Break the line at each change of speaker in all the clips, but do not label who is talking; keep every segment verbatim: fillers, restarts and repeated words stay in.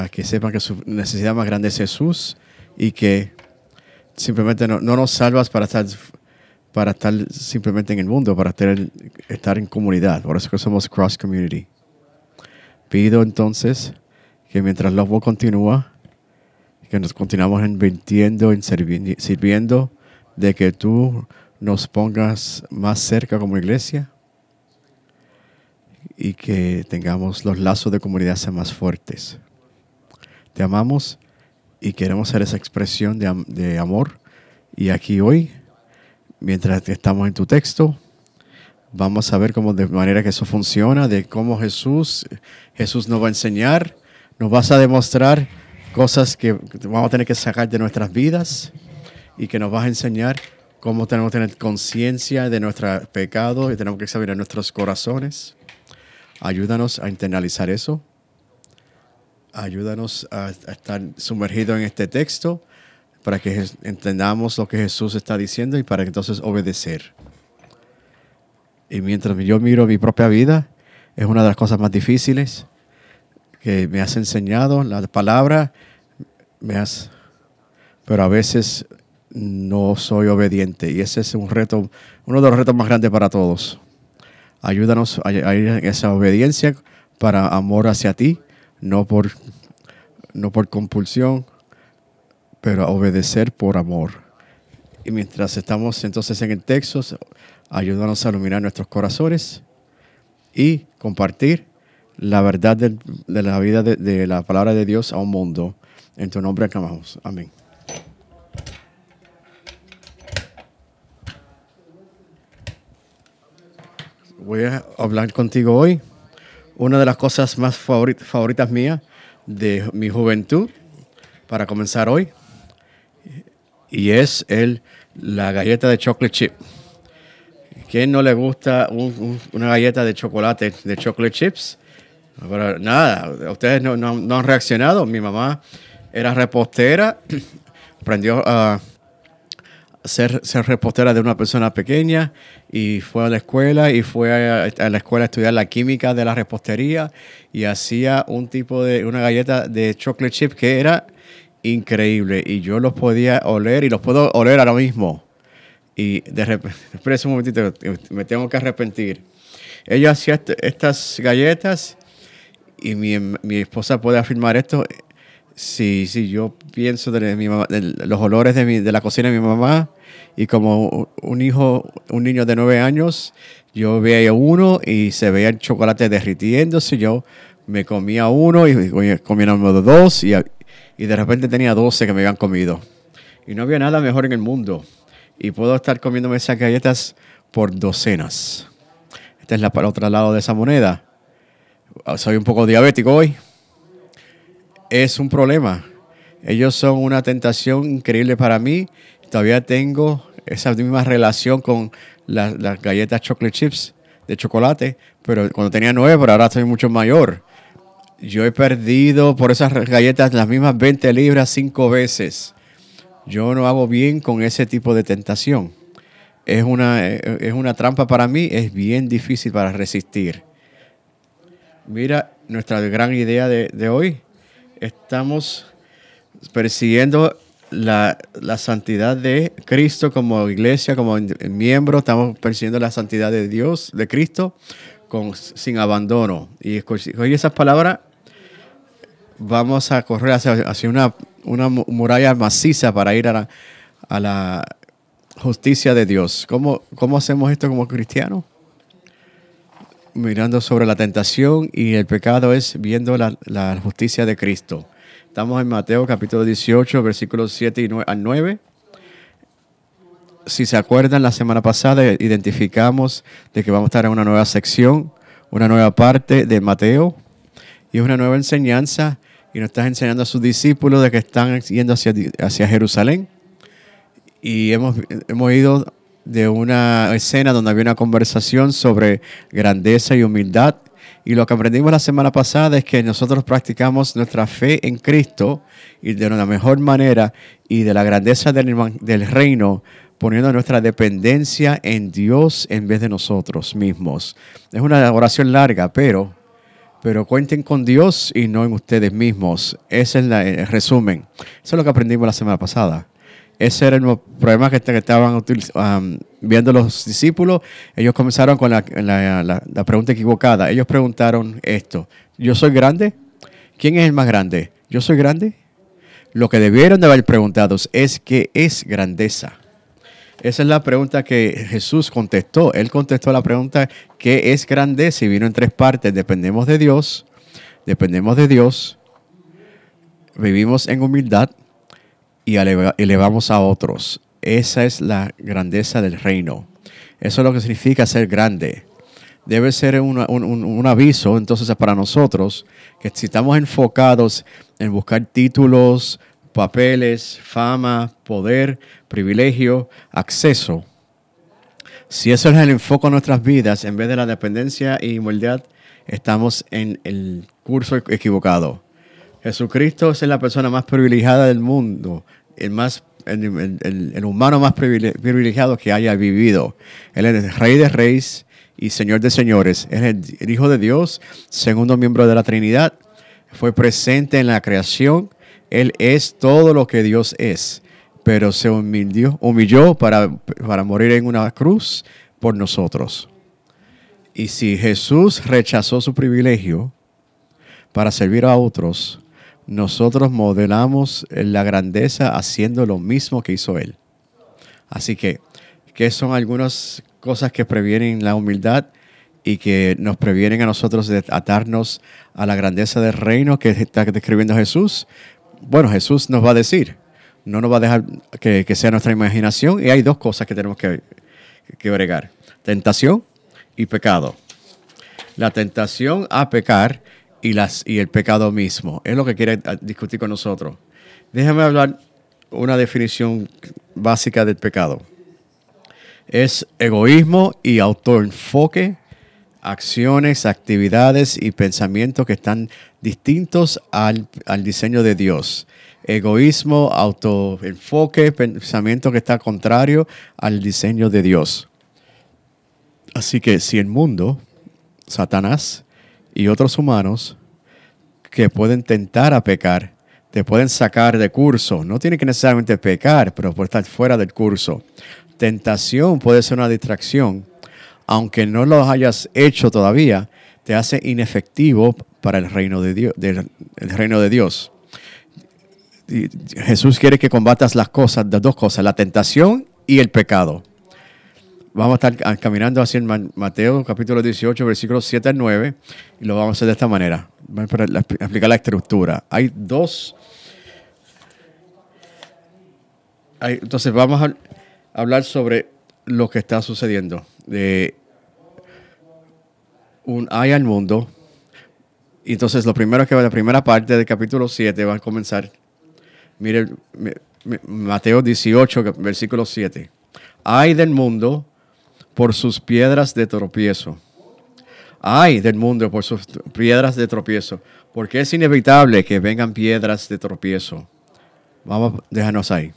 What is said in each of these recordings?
que sepan que su necesidad más grande es Jesús y que simplemente no, no nos salvas para estar, para estar simplemente en el mundo, para estar, estar en comunidad. Por eso que somos Cross Community. Pido entonces que mientras Lobo continúa, que nos continuamos invirtiendo, en servi- sirviendo, de que tú nos pongas más cerca como iglesia y que tengamos los lazos de comunidad sean más fuertes. Te amamos y queremos ser esa expresión de, am- de amor. Y aquí hoy, mientras estamos en tu texto, vamos a ver cómo de manera que eso funciona, de cómo Jesús, Jesús nos va a enseñar, nos vas a demostrar cosas que vamos a tener que sacar de nuestras vidas y que nos vas a enseñar cómo tenemos que tener conciencia de nuestros pecados y tenemos que examinar nuestros corazones. Ayúdanos a internalizar eso. Ayúdanos a, a estar sumergidos en este texto para que entendamos lo que Jesús está diciendo y para entonces obedecer. Y mientras yo miro mi propia vida, es una de las cosas más difíciles que me has enseñado. La palabra me has... Pero a veces no soy obediente. Y ese es un reto, uno de los retos más grandes para todos. Ayúdanos a ir en esa obediencia para amor hacia ti, no por, no por compulsión, pero a obedecer por amor. Y mientras estamos entonces en el texto, ayúdanos a iluminar nuestros corazones y compartir la verdad de, de la vida de, de la palabra de Dios a un mundo. En tu nombre aclamamos. Amén. Voy a hablar contigo hoy. Una de las cosas más favorit- favoritas mías de mi juventud, para comenzar hoy, y es el, la galleta de chocolate chip. ¿Quién no le gusta un, un, una galleta de chocolate, de chocolate chips? Pero nada, ustedes no, no, no han reaccionado. Mi mamá era repostera, aprendió a ser, ser repostera de una persona pequeña y fue a la escuela y fue a, a la escuela a estudiar la química de la repostería y hacía un tipo de, una galleta de chocolate chip que era increíble y yo los podía oler y los puedo oler ahora mismo. Y de repente, espera un momentito, me tengo que arrepentir. Ella hacía est- estas galletas y mi, mi esposa puede afirmar esto. Si, si yo pienso de, mi mamá, de los olores de, mi, de la cocina de mi mamá y como un hijo, un niño de nueve años, yo veía uno y se veía el chocolate derritiéndose. Yo me comía uno y comía número dos y, y de repente tenía doce que me habían comido. Y no había nada mejor en el mundo. Y puedo estar comiéndome esas galletas por docenas. Esta es la para el otro lado de esa moneda. Soy un poco diabético hoy. Es un problema. Ellos son una tentación increíble para mí. Todavía tengo esa misma relación con las, las galletas chocolate chips de chocolate, pero cuando tenía nueve, pero ahora estoy mucho mayor. Yo he perdido por esas galletas las mismas veinte libras cinco veces. Yo no hago bien con ese tipo de tentación. Es una, es una trampa para mí, es bien difícil para resistir. Mira, nuestra gran idea de, de hoy. Estamos persiguiendo la, la santidad de Cristo como iglesia, como miembro. Estamos persiguiendo la santidad de Dios, de Cristo, con, sin abandono. Y escogí esas palabras. Vamos a correr hacia, hacia una, una muralla maciza para ir a la, a la justicia de Dios. ¿Cómo, cómo hacemos esto como cristianos? Mirando sobre la tentación y el pecado es viendo la, la justicia de Cristo. Estamos en Mateo capítulo dieciocho, versículos siete al nueve. Si se acuerdan, la semana pasada identificamos de que vamos a estar en una nueva sección, una nueva parte de Mateo y es una nueva enseñanza y nos estás enseñando a sus discípulos de que están yendo hacia, hacia Jerusalén y hemos, hemos ido de una escena donde había una conversación sobre grandeza y humildad. Y lo que aprendimos la semana pasada es que nosotros practicamos nuestra fe en Cristo y de una mejor manera y de la grandeza del, del reino, poniendo nuestra dependencia en Dios en vez de nosotros mismos. Es una oración larga, pero pero cuenten con Dios y no en ustedes mismos. Ese es la, el resumen. Eso es lo que aprendimos la semana pasada. Ese era el problema que, que estaban um, viendo los discípulos. Ellos comenzaron con la, la, la, la pregunta equivocada. Ellos preguntaron esto: ¿yo soy grande? ¿Quién es el más grande? ¿Yo soy grande? Lo que debieron de haber preguntado es ¿qué es grandeza? Esa es la pregunta que Jesús contestó. Él contestó la pregunta ¿qué es grandeza? Y vino en tres partes. Dependemos de Dios, dependemos de Dios, vivimos en humildad y elevamos a otros. Esa es la grandeza del reino. Eso es lo que significa ser grande. Debe ser un, un, un aviso entonces para nosotros que si estamos enfocados en buscar títulos, papeles, fama, poder, privilegio, acceso, si eso es el enfoque de nuestras vidas en vez de la dependencia y humildad, estamos en el curso equivocado. Jesucristo es la persona más privilegiada del mundo, el, más, el, el, el humano más privilegiado que haya vivido. Él es el Rey de Reyes y Señor de Señores. Él es el Hijo de Dios, segundo miembro de la Trinidad. Fue presente en la creación. Él es todo lo que Dios es, pero se humilló, humilló para, para morir en una cruz por nosotros. Y si Jesús rechazó su privilegio para servir a otros, nosotros modelamos la grandeza haciendo lo mismo que hizo Él. Así que, ¿qué son algunas cosas que previenen la humildad y que nos previenen a nosotros de atarnos a la grandeza del reino que está describiendo Jesús? Bueno, Jesús nos va a decir, no nos va a dejar que, que sea nuestra imaginación, y hay dos cosas que tenemos que, que bregar: tentación y pecado. La tentación a pecar y, las, y el pecado mismo es lo que quiere discutir con nosotros. Déjame hablar una definición básica del pecado. Es egoísmo y autoenfoque, acciones, actividades y pensamientos que están distintos al, al diseño de Dios. Egoísmo, autoenfoque, pensamiento que está contrario al diseño de Dios. Así que si el mundo, Satanás y otros humanos que pueden tentar a pecar, te pueden sacar de curso, no tiene que necesariamente pecar, pero puede estar fuera del curso. Tentación puede ser una distracción, aunque no lo hayas hecho todavía, te hace inefectivo para el reino de Dios. Del, el reino de Dios. Y Jesús quiere que combatas las cosas, las dos cosas, la tentación y el pecado. Vamos a estar caminando hacia Mateo capítulo dieciocho, versículos siete al nueve, y lo vamos a hacer de esta manera. Vamos a explicar la estructura. Hay dos. Hay, entonces vamos a hablar sobre lo que está sucediendo. De un hay al mundo. Y entonces lo primero que va, la primera parte del capítulo siete va a comenzar. Mire, Mateo dieciocho, versículo siete. Ay del mundo por sus piedras de tropiezo. Ay del mundo por sus piedras de tropiezo. Porque es inevitable que vengan piedras de tropiezo. Vamos a dejarnos ahí.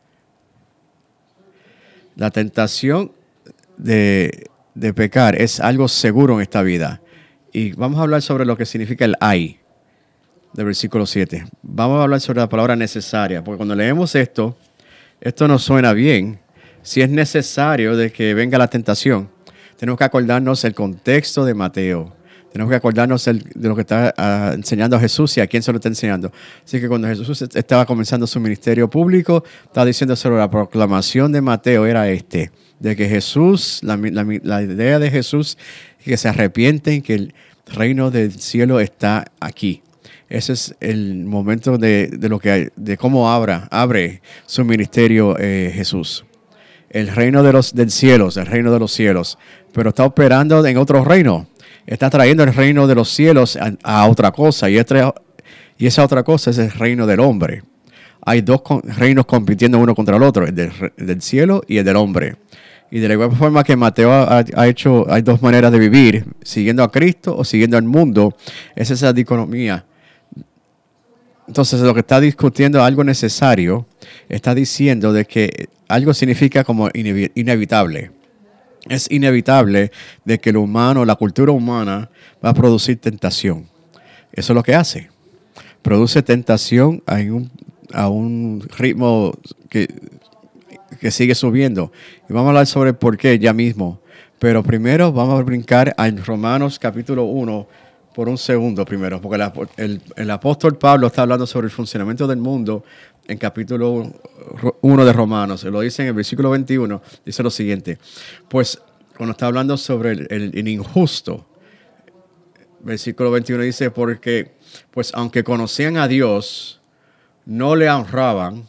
La tentación de, de pecar es algo seguro en esta vida. Y vamos a hablar sobre lo que significa el ay, del versículo siete. Vamos a hablar sobre la palabra necesaria, porque cuando leemos esto, esto nos suena bien. Si es necesario de que venga la tentación, tenemos que acordarnos el contexto de Mateo. Tenemos que acordarnos el, de lo que está uh, enseñando Jesús y a quién se lo está enseñando. Así que cuando Jesús estaba comenzando su ministerio público, estaba diciendo sobre la proclamación de Mateo, era este, de que Jesús, la, la, la idea de Jesús, que se arrepienten, que el reino del cielo está aquí. Ese es el momento de, de, lo que, de cómo abra, abre su ministerio eh, Jesús. El reino de los, del cielo, el reino de los cielos, pero está operando en otro reino. Está trayendo el reino de los cielos a, a otra cosa, y, este, y esa otra cosa es el reino del hombre. Hay dos con, reinos compitiendo uno contra el otro, el del, el del cielo y el del hombre. Y de la igual forma que Mateo ha, ha hecho, hay dos maneras de vivir, siguiendo a Cristo o siguiendo al mundo. Es esa dicotomía. Entonces, lo que está discutiendo es algo necesario. Está diciendo de que algo significa como inevitable. es inevitable de que el humano, la cultura humana, va a producir tentación. Eso es lo que hace. Produce tentación a un, a un ritmo que, que sigue subiendo. Y vamos a hablar sobre el por qué ya mismo. Pero primero vamos a brincar a Romanos capítulo uno por un segundo primero, porque el, el, el apóstol Pablo está hablando sobre el funcionamiento del mundo en capítulo uno de Romanos. Lo dice en el versículo veintiuno, dice lo siguiente. Pues cuando está hablando sobre el, el, el injusto, versículo veintiuno dice, porque pues aunque conocían a Dios, no le honraban,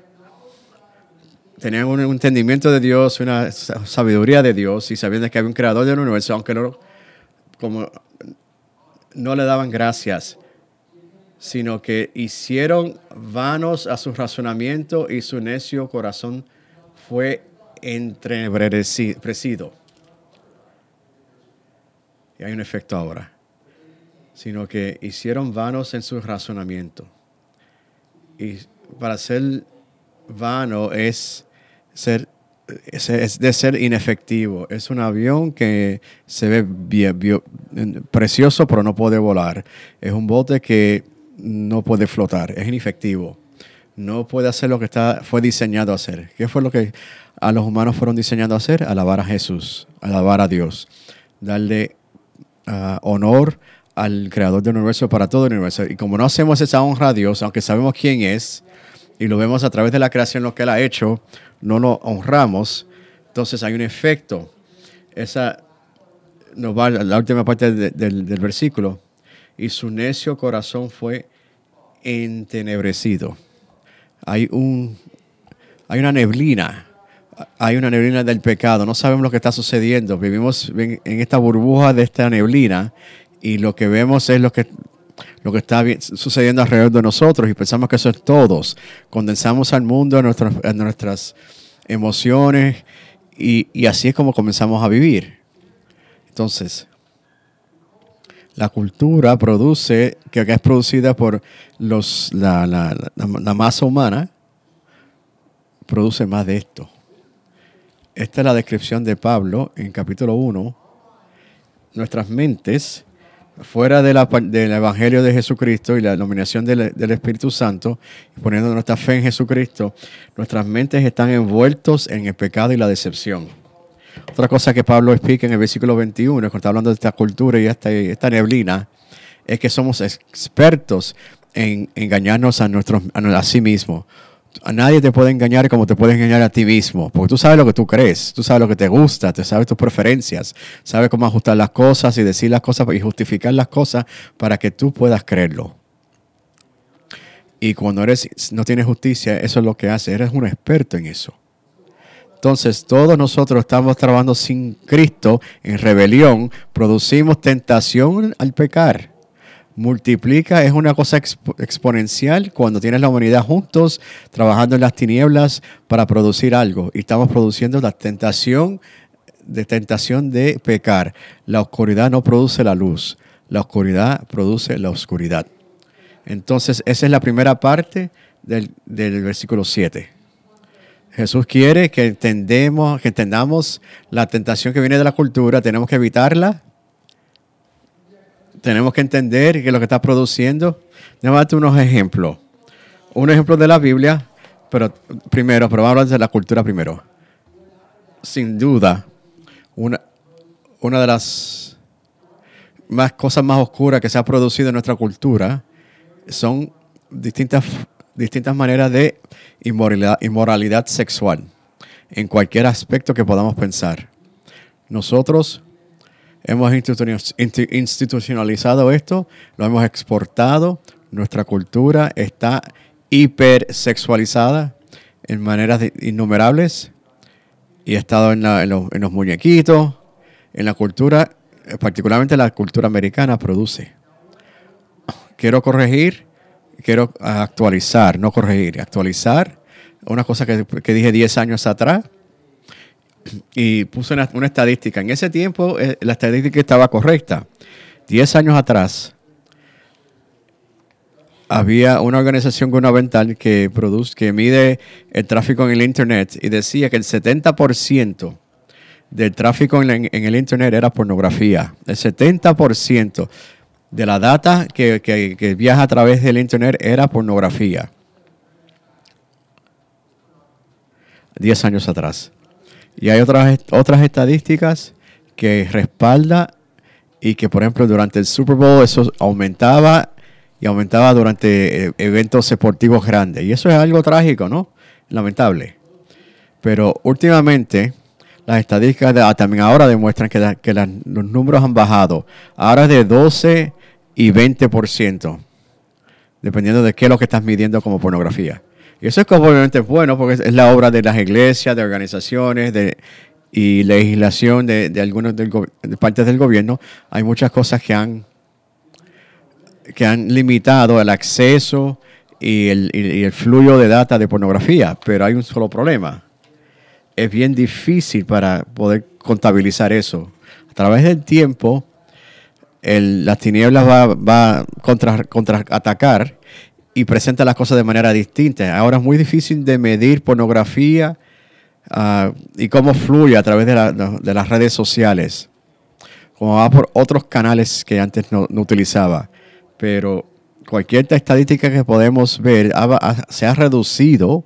tenían un entendimiento de Dios, una sabiduría de Dios, y sabiendo que había un creador del universo, aunque no, como, no le daban gracias, sino que hicieron vanos a su razonamiento y su necio corazón fue entrebrecido. Y hay un efecto ahora. Sino que hicieron vanos en su razonamiento. Y para ser vano es, ser, es, es de ser inefectivo. Es un avión que se ve bien, bien, precioso, pero no puede volar. Es un bote que no puede flotar, es inefectivo. No puede hacer lo que está, fue diseñado a hacer. ¿Qué fue lo que a los humanos fueron diseñados a hacer? Alabar a Jesús, alabar a Dios, darle uh, honor al creador del universo para todo el universo. Y como no hacemos esa honra a Dios, aunque sabemos quién es, y lo vemos a través de la creación, lo que Él ha hecho, no lo honramos, entonces hay un efecto. Esa nos va a la última parte de, de, del versículo. Y su necio corazón fue entenebrecido. Hay un, hay una neblina, hay una neblina del pecado. No sabemos lo que está sucediendo. Vivimos en, en esta burbuja de esta neblina y lo que vemos es lo que, lo que está bien, sucediendo alrededor de nosotros y pensamos que eso es todos. Condensamos al mundo, a nuestras, a nuestras emociones y, y así es como comenzamos a vivir. Entonces, la cultura produce, que es producida por los, la, la, la, la masa humana, produce más de esto. Esta es la descripción de Pablo en capítulo uno. Nuestras mentes, fuera de la, del Evangelio de Jesucristo y la nominación del, del Espíritu Santo, poniendo nuestra fe en Jesucristo, nuestras mentes están envueltos en el pecado y la decepción. Otra cosa que Pablo explica en el versículo veintiuno, cuando está hablando de esta cultura y esta, esta neblina, es que somos expertos en engañarnos a, nuestros, a, a sí mismos. A nadie te puede engañar como te puedes engañar a ti mismo, porque tú sabes lo que tú crees, tú sabes lo que te gusta, tú sabes tus preferencias, sabes cómo ajustar las cosas y decir las cosas y justificar las cosas para que tú puedas creerlo. Y cuando eres, no tienes justicia, eso es lo que hace, eres un experto en eso. Entonces, todos nosotros estamos trabajando sin Cristo, en rebelión, producimos tentación al pecar. Multiplica, es una cosa expo- exponencial cuando tienes la humanidad juntos, trabajando en las tinieblas para producir algo. Y estamos produciendo la tentación de tentación de pecar. La oscuridad no produce la luz, la oscuridad produce la oscuridad. Entonces, esa es la primera parte del, del versículo siete. Jesús quiere que entendemos, que entendamos la tentación que viene de la cultura, tenemos que evitarla. Tenemos que entender qué es lo que está produciendo. Déjame darte unos ejemplos. Un ejemplo de la Biblia, pero primero, pero vamos a hablar de la cultura primero. Sin duda, una, una de las más cosas más oscuras que se ha producido en nuestra cultura son distintas, distintas maneras de inmoralidad, inmoralidad sexual, en cualquier aspecto que podamos pensar. Nosotros hemos institucionalizado esto, lo hemos exportado, nuestra cultura está hipersexualizada en maneras de, innumerables y ha estado en, la, en, los, en los muñequitos, en la cultura, particularmente la cultura americana produce. Quiero corregir, quiero actualizar, no corregir, actualizar una cosa que, que dije diez años atrás. Y puse una, una estadística. En ese tiempo eh, la estadística estaba correcta. Diez años atrás había una organización gubernamental que produce, que mide el tráfico en el Internet y decía que el setenta por ciento del tráfico en, en, en el Internet era pornografía. El setenta por ciento de la data que, que, que viaja a través del Internet era pornografía. Diez años atrás. Y hay otras, otras estadísticas que respalda y que, por ejemplo, durante el Super Bowl eso aumentaba y aumentaba durante eh, eventos deportivos grandes. Y eso es algo trágico, ¿no? Lamentable. Pero últimamente las estadísticas de, también ahora demuestran que, la, que la, los números han bajado. Ahora es de doce y veinte por ciento, dependiendo de qué es lo que estás midiendo como pornografía. Y eso es como obviamente bueno porque es, es la obra de las iglesias, de organizaciones de, y legislación de, de algunas del, de partes del gobierno. Hay muchas cosas que han, que han limitado el acceso y el, y, y el flujo de data de pornografía, pero hay un solo problema. Es bien difícil para poder contabilizar eso. A través del tiempo, el, las tinieblas va, va a contra, contraatacar y presenta las cosas de manera distinta. Ahora es muy difícil de medir pornografía uh, y cómo fluye a través de, la, de las redes sociales, como va por otros canales que antes no, no utilizaba. Pero cualquier estadística que podemos ver ha, ha, se ha reducido.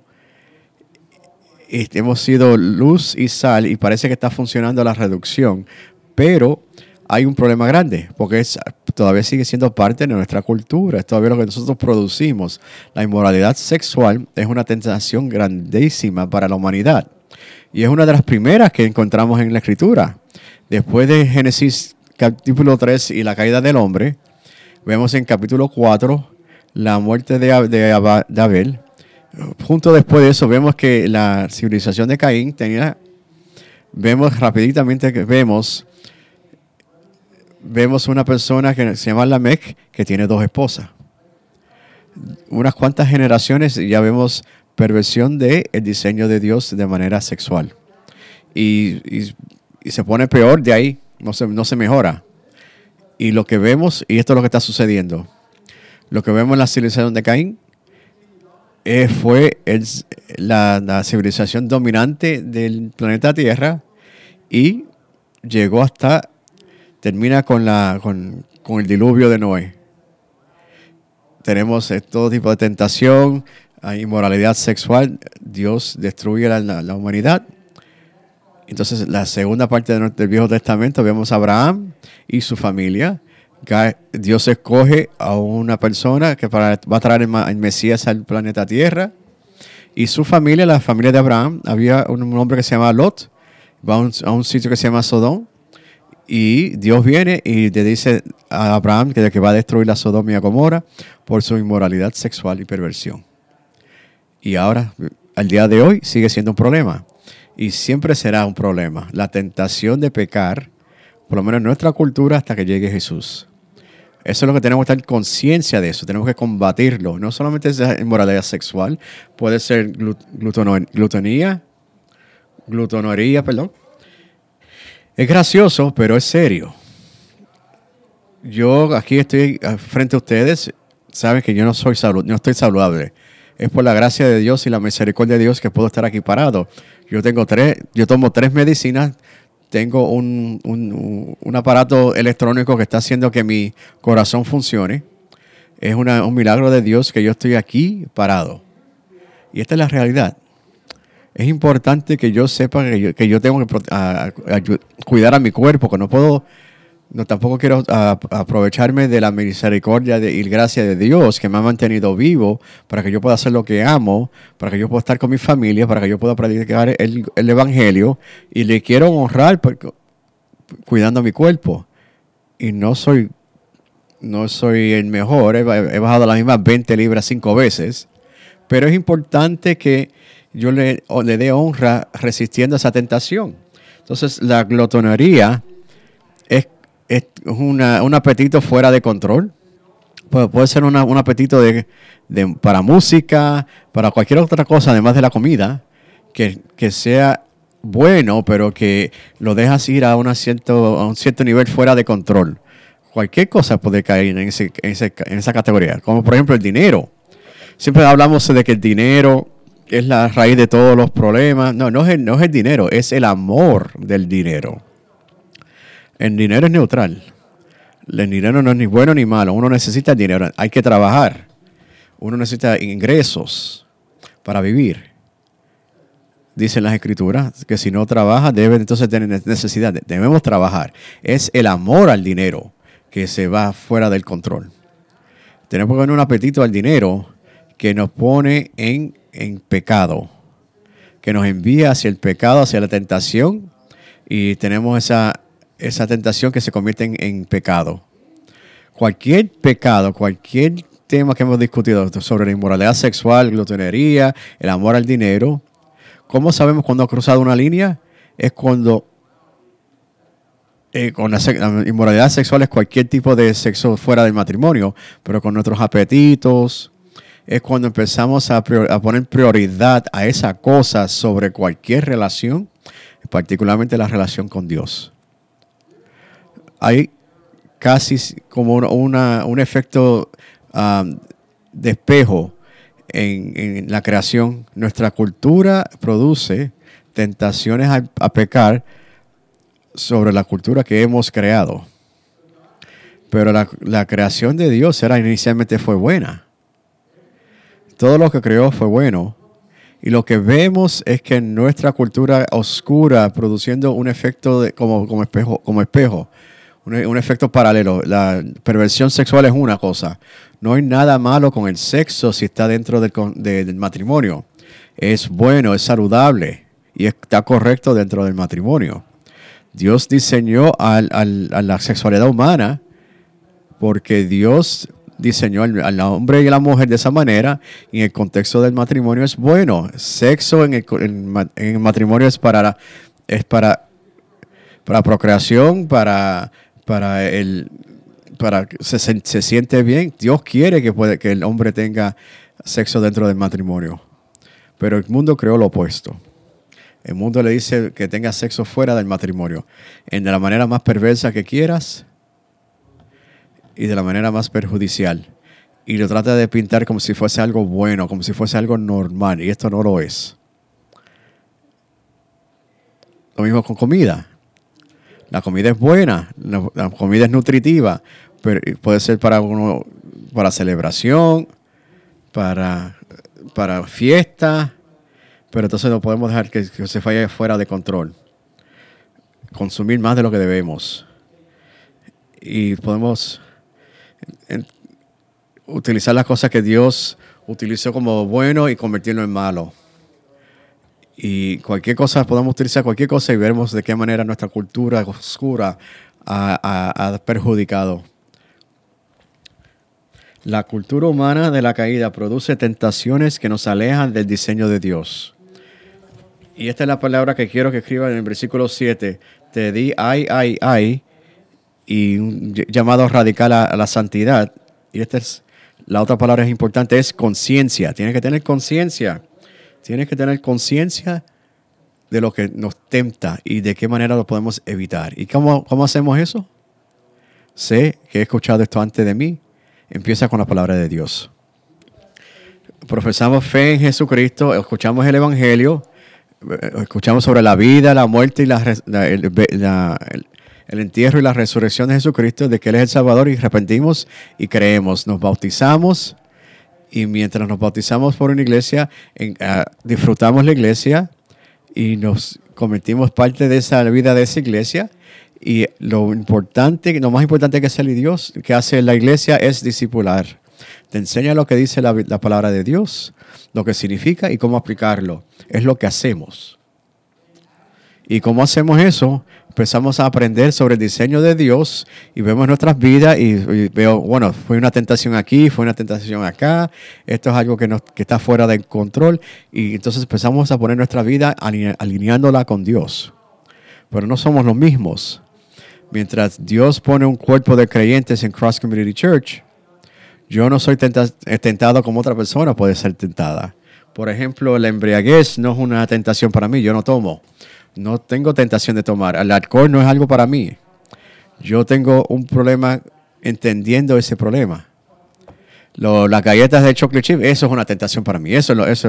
Y hemos sido luz y sal y parece que está funcionando la reducción, pero hay un problema grande porque es, todavía sigue siendo parte de nuestra cultura, es todavía lo que nosotros producimos. La inmoralidad sexual es una tentación grandísima para la humanidad y es una de las primeras que encontramos en la Escritura. Después de Génesis capítulo tres y la caída del hombre, vemos en capítulo cuatro la muerte de, de, de Abel. Junto después de eso vemos que la civilización de Caín tenía, vemos rapiditamente que vemos, vemos una persona que se llama Lamec que tiene dos esposas. Unas cuantas generaciones ya vemos perversión del diseño de Dios de manera sexual. Y, y, y se pone peor de ahí, no se, no se mejora. Y lo que vemos, y esto es lo que está sucediendo, lo que vemos en la civilización de Caín, Eh, fue el, la, la civilización dominante del planeta Tierra y llegó hasta, termina con, la, con, con el diluvio de Noé. Tenemos eh, todo tipo de tentación, hay inmoralidad sexual, Dios destruye la, la, la humanidad. Entonces, la segunda parte de, del Viejo Testamento vemos a Abraham y su familia. Dios escoge a una persona que para, va a traer el Mesías al planeta Tierra y su familia, la familia de Abraham, había un hombre que se llama Lot, va a un, a un sitio que se llama Sodom y Dios viene y le dice a Abraham que, que va a destruir la Sodoma y a Gomorra por su inmoralidad sexual y perversión. Y ahora, al día de hoy, sigue siendo un problema y siempre será un problema. La tentación de pecar, por lo menos en nuestra cultura, hasta que llegue Jesús. Eso es lo que tenemos que estar conciencia de eso. Tenemos que combatirlo. No solamente es inmoralidad sexual, puede ser glutono, glutonía, glutonería, perdón. Es gracioso, pero es serio. Yo aquí estoy frente a ustedes. Saben que yo no soy salud, no estoy saludable. Es por la gracia de Dios y la misericordia de Dios que puedo estar aquí parado. Yo tengo tres, yo tomo tres medicinas. Tengo un, un, un aparato electrónico que está haciendo que mi corazón funcione. Es una, un milagro de Dios que yo estoy aquí parado. Y esta es la realidad. Es importante que yo sepa que yo, que yo tengo que a, a, a, cuidar a mi cuerpo, que no puedo, no tampoco quiero a, aprovecharme de la misericordia de, y gracia de Dios que me ha mantenido vivo para que yo pueda hacer lo que amo, para que yo pueda estar con mi familia, para que yo pueda predicar el, el Evangelio y le quiero honrar por, cuidando mi cuerpo. Y no soy, no soy el mejor, he, he bajado las mismas veinte libras cinco veces, pero es importante que yo le, le dé honra resistiendo esa tentación. Entonces la glotonería es Es una, un apetito fuera de control. Puede, puede ser una, un apetito de, de, para música, para cualquier otra cosa, además de la comida, que, que sea bueno, pero que lo dejas ir a, una cierto, a un cierto nivel fuera de control. Cualquier cosa puede caer en, ese, en, ese, en esa categoría, como por ejemplo el dinero. Siempre hablamos de que el dinero que es la raíz de todos los problemas. No, no es, el, no es el dinero, es el amor del dinero. El dinero es neutral. El dinero no es ni bueno ni malo. Uno necesita dinero. Hay que trabajar. Uno necesita ingresos para vivir. Dicen las escrituras que si no trabaja, debe entonces tener necesidad. Debemos trabajar. Es el amor al dinero que se va fuera del control. Tenemos que tener un apetito al dinero que nos pone en, en pecado, que nos envía hacia el pecado, hacia la tentación, y tenemos esa, esa tentación que se convierte en, en pecado. Cualquier pecado, cualquier tema que hemos discutido sobre la inmoralidad sexual, glotonería, el amor al dinero, ¿cómo sabemos cuando ha cruzado una línea? Es cuando Eh, con la, la inmoralidad sexual es cualquier tipo de sexo fuera del matrimonio, pero con nuestros apetitos es cuando empezamos a, prior, a poner prioridad a esa cosa sobre cualquier relación, particularmente la relación con Dios. Hay casi como una, una, un efecto um, de espejo en, en la creación. Nuestra cultura produce tentaciones a, a pecar sobre la cultura que hemos creado. Pero la, la creación de Dios era inicialmente fue buena. Todo lo que creó fue bueno. Y lo que vemos es que nuestra cultura oscura produciendo un efecto de, como, como espejo, como espejo un, un efecto paralelo. La perversión sexual es una cosa. No hay nada malo con el sexo si está dentro del, de, del matrimonio. Es bueno, es saludable y está correcto dentro del matrimonio. Dios diseñó al, al, a la sexualidad humana porque Dios diseñó al, al hombre y a la mujer de esa manera y en el contexto del matrimonio es bueno. Sexo en el, en, en el matrimonio es para, es para, para procreación, para, para el para se, se, se siente bien. Dios quiere que, puede, que el hombre tenga sexo dentro del matrimonio, pero el mundo creó lo opuesto. El mundo le dice que tenga sexo fuera del matrimonio, en de la manera más perversa que quieras y de la manera más perjudicial. Y lo trata de pintar como si fuese algo bueno, como si fuese algo normal, y esto no lo es. Lo mismo con comida. La comida es buena, la, la comida es nutritiva, pero puede ser para uno, para celebración, para, para fiesta. Pero entonces no podemos dejar que, que se vaya fuera de control. Consumir más de lo que debemos. Y podemos en, utilizar las cosas que Dios utilizó como bueno y convertirlo en malo. Y cualquier cosa, podemos utilizar cualquier cosa y veremos de qué manera nuestra cultura oscura ha, ha, ha perjudicado. La cultura humana de la caída produce tentaciones que nos alejan del diseño de Dios. Y esta es la palabra que quiero que escriban en el versículo siete. Te di ay, ay, ay, y un llamado radical a, a la santidad. Y esta es la otra palabra es importante, es conciencia. Tienes que tener conciencia. Tienes que tener conciencia de lo que nos tempta y de qué manera lo podemos evitar. ¿Y cómo, cómo hacemos eso? Sé que he escuchado esto antes de mí. Empieza con la palabra de Dios. Profesamos fe en Jesucristo, escuchamos el Evangelio, escuchamos sobre la vida, la muerte y la, la, el, la, el, el entierro y la resurrección de Jesucristo, de que Él es el Salvador, y arrepentimos y creemos. Nos bautizamos y mientras nos bautizamos por una iglesia, en, uh, disfrutamos la iglesia y nos convertimos parte de esa vida de esa iglesia. Y lo importante, lo más importante que hace Dios, que hace la iglesia es discipular. Te enseña lo que dice la, la palabra de Dios, lo que significa y cómo aplicarlo. Es lo que hacemos. Y cómo hacemos eso, empezamos a aprender sobre el diseño de Dios y vemos nuestras vidas y, y veo, bueno, fue una tentación aquí, fue una tentación acá, esto es algo que, nos, que está fuera de control, y entonces empezamos a poner nuestra vida aline, alineándola con Dios. Pero no somos los mismos. Mientras Dios pone un cuerpo de creyentes en Cross Community Church, yo no soy tenta, tentado como otra persona puede ser tentada. Por ejemplo, la embriaguez no es una tentación para mí, yo no tomo. No tengo tentación de tomar. El alcohol no es algo para mí. Yo tengo un problema entendiendo ese problema. Lo, las galletas de chocolate chip, eso es una tentación para mí. Eso, eso,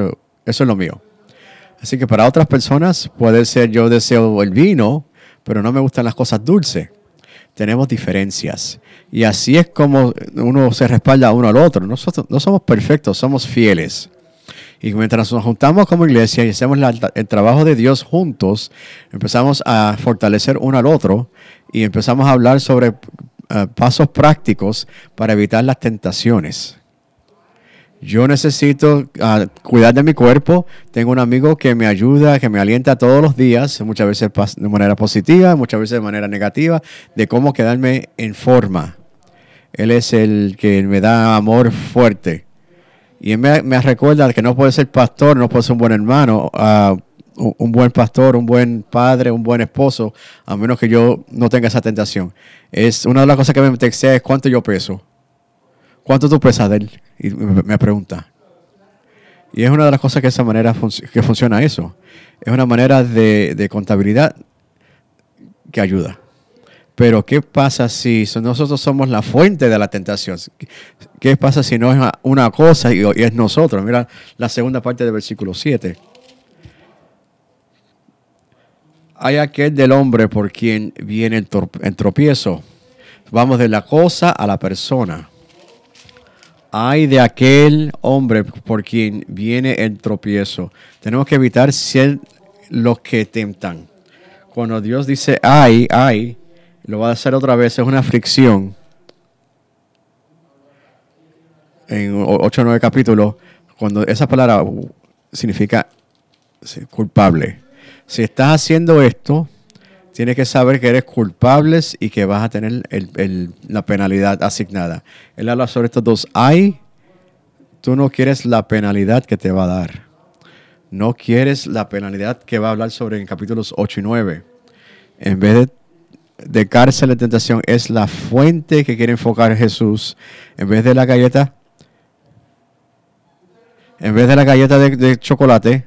Eso es lo mío. Así que para otras personas puede ser yo deseo el vino, pero no me gustan las cosas dulces. Tenemos diferencias. Y así es como uno se respalda uno al otro. Nosotros no somos perfectos, somos fieles. Y mientras nos juntamos como iglesia y hacemos la, el trabajo de Dios juntos, empezamos a fortalecer uno al otro y empezamos a hablar sobre uh, pasos prácticos para evitar las tentaciones. Yo necesito uh, cuidar de mi cuerpo. Tengo un amigo que me ayuda, que me alienta todos los días, muchas veces de manera positiva, muchas veces de manera negativa, de cómo quedarme en forma. Él es el que me da amor fuerte. Y él me, me recuerda que no puede ser pastor, no puede ser un buen hermano, uh, un, un buen pastor, un buen padre, un buen esposo, a menos que yo no tenga esa tentación. Es una de las cosas que me textea es cuánto yo peso. ¿Cuánto tú pesas de él? Y me, me pregunta. Y es una de las cosas que de esa manera fun- que funciona eso. Es una manera de, de contabilidad que ayuda. Pero ¿qué pasa si nosotros somos la fuente de la tentación? ¿Qué pasa si no es una cosa y, y es nosotros? Mira la segunda parte del versículo siete. Hay aquel del hombre por quien viene el, tor- el tropiezo. Vamos de la cosa a la persona. Hay de aquel hombre por quien viene el tropiezo. Tenemos que evitar ser los que temptan. Cuando Dios dice hay, hay, lo va a hacer otra vez, es una aflicción. En ocho o nueve capítulos, cuando esa palabra significa culpable. Si estás haciendo esto, tienes que saber que eres culpable y que vas a tener el, el, la penalidad asignada. Él habla sobre estos dos. Hay, tú no quieres la penalidad que te va a dar. No quieres la penalidad que va a hablar sobre en capítulos ocho y nueve. En vez de de cárcel de tentación es la fuente que quiere enfocar Jesús. En vez de la galleta, en vez de la galleta de, de chocolate,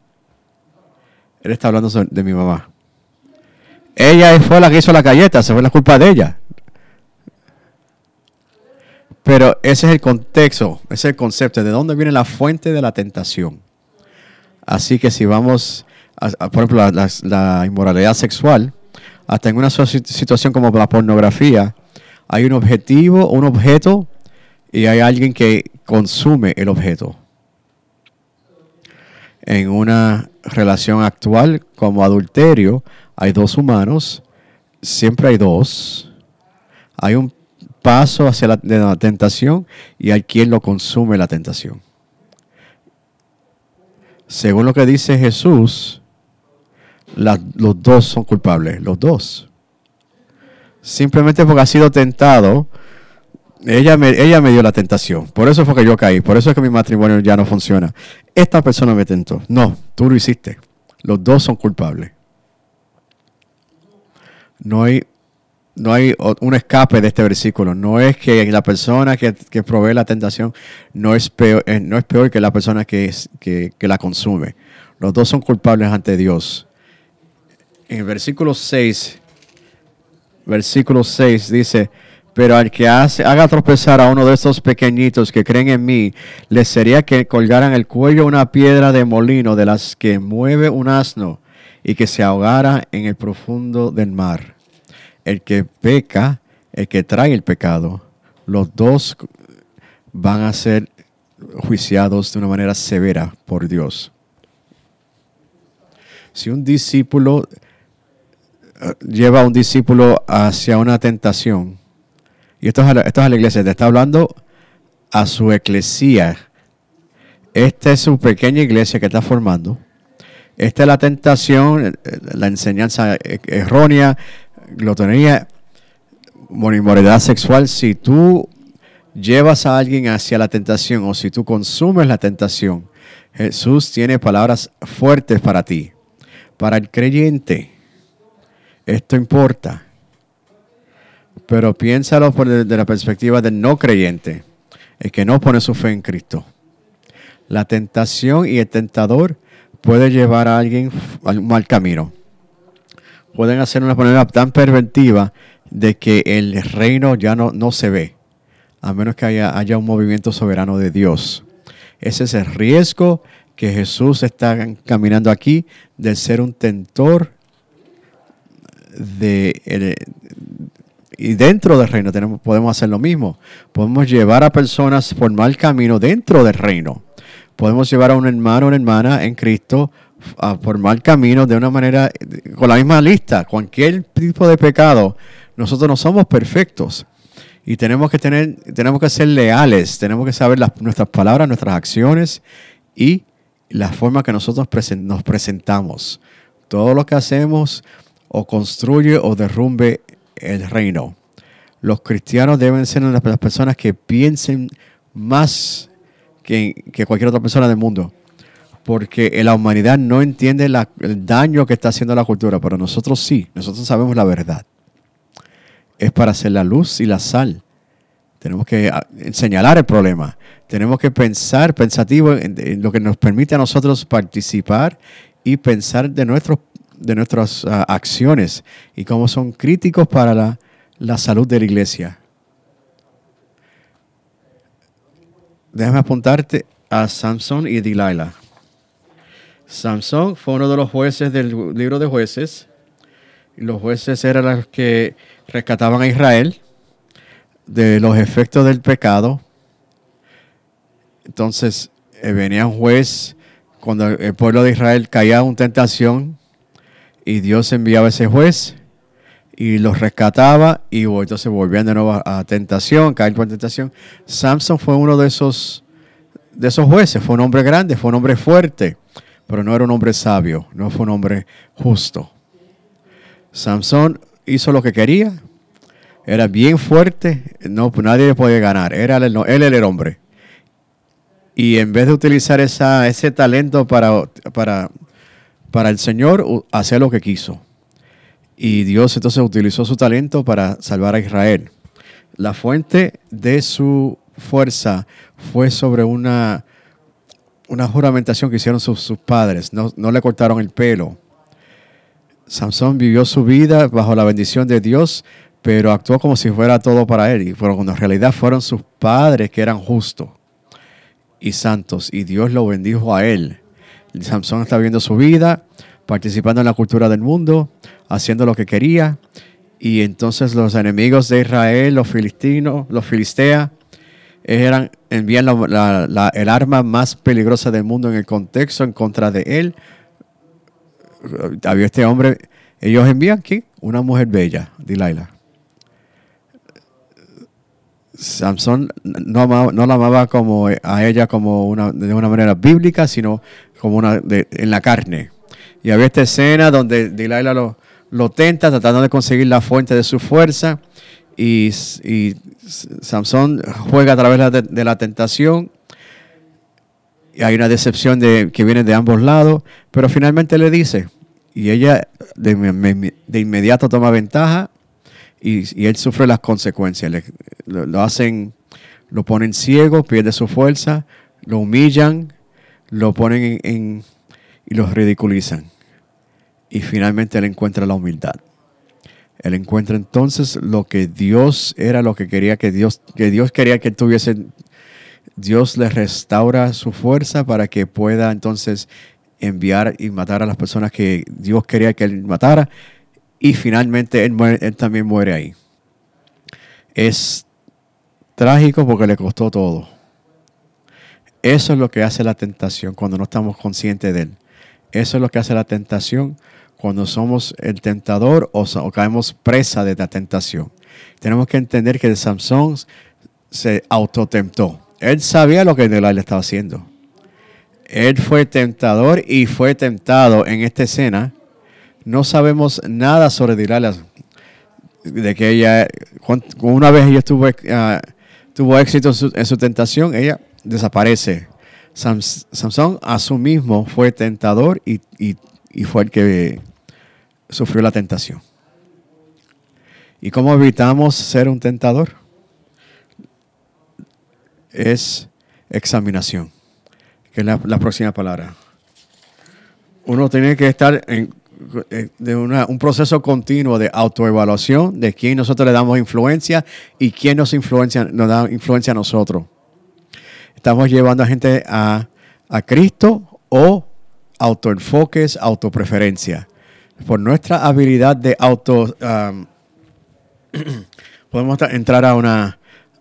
él está hablando de mi mamá. Ella fue la que hizo la galleta, se fue la culpa de ella. Pero ese es el contexto, ese es el concepto, de dónde viene la fuente de la tentación. Así que si vamos, a, a, por ejemplo, la, la, la inmoralidad sexual, hasta en una situación como la pornografía, hay un objetivo, un objeto, y hay alguien que consume el objeto. En una relación actual como adulterio, hay dos humanos, siempre hay dos. Hay un paso hacia la, de la tentación y hay quien lo consume la tentación. Según lo que dice Jesús, La, los dos son culpables, los dos. Simplemente porque ha sido tentado, ella me, ella me dio la tentación. Por eso fue que yo caí, por eso es que mi matrimonio ya no funciona. Esta persona me tentó. No, tú lo hiciste. Los dos son culpables. No hay, no hay un escape de este versículo. No es que la persona que, que provee la tentación no es peor, no es peor que la persona que, es, que, que la consume. Los dos son culpables ante Dios. En el versículo seis, versículo seis dice, pero al que hace, haga tropezar a uno de estos pequeñitos que creen en mí, les sería que colgaran el cuello una piedra de molino de las que mueve un asno y que se ahogara en el profundo del mar. El que peca, el que trae el pecado, los dos van a ser juiciados de una manera severa por Dios. Si un discípulo lleva a un discípulo hacia una tentación, y esto es a la, esto es a la iglesia, te está hablando a su eclesía. Esta es su pequeña iglesia que está formando. Esta es la tentación, la enseñanza errónea, glotonería, inmoralidad sexual. Si tú llevas a alguien hacia la tentación o si tú consumes la tentación, Jesús tiene palabras fuertes para ti. Para el creyente, esto importa. Pero piénsalo por desde la perspectiva del no creyente, el que no pone su fe en Cristo. La tentación y el tentador puede llevar a alguien al mal camino. Pueden hacer una manera tan pervertida de que el reino ya no, no se ve, a menos que haya, haya un movimiento soberano de Dios. Ese es el riesgo que Jesús está caminando aquí de ser un tentor de, de, y dentro del reino tenemos, podemos hacer lo mismo. Podemos llevar a personas por mal camino dentro del reino. Podemos llevar a un hermano o una hermana en Cristo a por mal camino de una manera, con la misma lista, cualquier tipo de pecado. Nosotros no somos perfectos y tenemos que tener, tenemos que ser leales, tenemos que saber las, nuestras palabras, nuestras acciones y la forma que nosotros present, nos presentamos. Todo lo que hacemos o construye o derrumbe el reino. Los cristianos deben ser las personas que piensen más que, que cualquier otra persona del mundo, porque la humanidad no entiende la, el daño que está haciendo la cultura, pero nosotros sí, nosotros sabemos la verdad. Es para hacer la luz y la sal. Tenemos que señalar el problema. Tenemos que pensar pensativo en, en lo que nos permite a nosotros participar y pensar de, nuestros, de nuestras uh, acciones y cómo son críticos para la, la salud de la iglesia. Déjame apuntarte a Samson y Delilah. Samson fue uno de los jueces del libro de Jueces. Los jueces eran los que rescataban a Israel de los efectos del pecado. Entonces eh, venía un juez cuando el pueblo de Israel caía en tentación y Dios enviaba a ese juez y los rescataba y entonces volvían de nuevo a, a tentación, caer por tentación. Samson fue uno de esos, de esos jueces, fue un hombre grande, fue un hombre fuerte, pero no era un hombre sabio, no fue un hombre justo. Samson hizo lo que quería, era bien fuerte, no, nadie le podía ganar, era él, él era el hombre. Y en vez de utilizar esa, ese talento para, para, para el Señor, hacía lo que quiso. Y Dios entonces utilizó su talento para salvar a Israel. La fuente de su fuerza fue sobre una, una juramentación que hicieron sus, sus padres. No, no le cortaron el pelo. Samson vivió su vida bajo la bendición de Dios, pero actuó como si fuera todo para él. Y cuando en realidad fueron sus padres que eran justos y santos. Y Dios lo bendijo a él. Samson está viviendo su vida, participando en la cultura del mundo, haciendo lo que quería. Y entonces los enemigos de Israel, los filistinos, los filisteas, eran, envían la, la, la, el arma más peligrosa del mundo en el contexto en contra de él. Había este hombre, ellos envían aquí una mujer bella, Delilah. Samson no, amaba, no la amaba como a ella como una, de una manera bíblica, sino como una de, en la carne. Y había esta escena donde Delilah lo, lo tenta, tratando de conseguir la fuente de su fuerza. Y, y Samson juega a través de, de la tentación. Y hay una decepción de, que viene de ambos lados. Pero finalmente le dice, y ella de, de inmediato toma ventaja. Y, y él sufre las consecuencias. Le, lo, lo hacen, lo ponen ciego, pierde su fuerza, lo humillan, lo ponen en, en y los ridiculizan. Y finalmente él encuentra la humildad. Él encuentra entonces lo que Dios era, lo que quería que Dios, que Dios quería que él tuviese. Dios le restaura su fuerza para que pueda entonces enviar y matar a las personas que Dios quería que él matara. Y finalmente él, muere, él también muere ahí. Es trágico porque le costó todo. Eso es lo que hace la tentación cuando no estamos conscientes de él. Eso es lo que hace la tentación cuando somos el tentador o, o caemos presa de la tentación. Tenemos que entender que Samson se autotentó. Él sabía lo que Delilah le estaba haciendo. Él fue tentador y fue tentado en esta escena. No sabemos nada sobre Delilah, de que ella, una vez ella tuvo, uh, tuvo éxito en su, en su tentación, ella desaparece. Sam, Samson a su mismo fue tentador y, y, y fue el que sufrió la tentación. ¿Y cómo evitamos ser un tentador? Es examinación, que es la, la próxima palabra. Uno tiene que estar en de una, un proceso continuo de autoevaluación de quién nosotros le damos influencia y quién nos influencia, nos da influencia a nosotros. ¿Estamos llevando a gente a, a Cristo o autoenfoques, autopreferencia. Por nuestra habilidad de auto, um, podemos entrar a una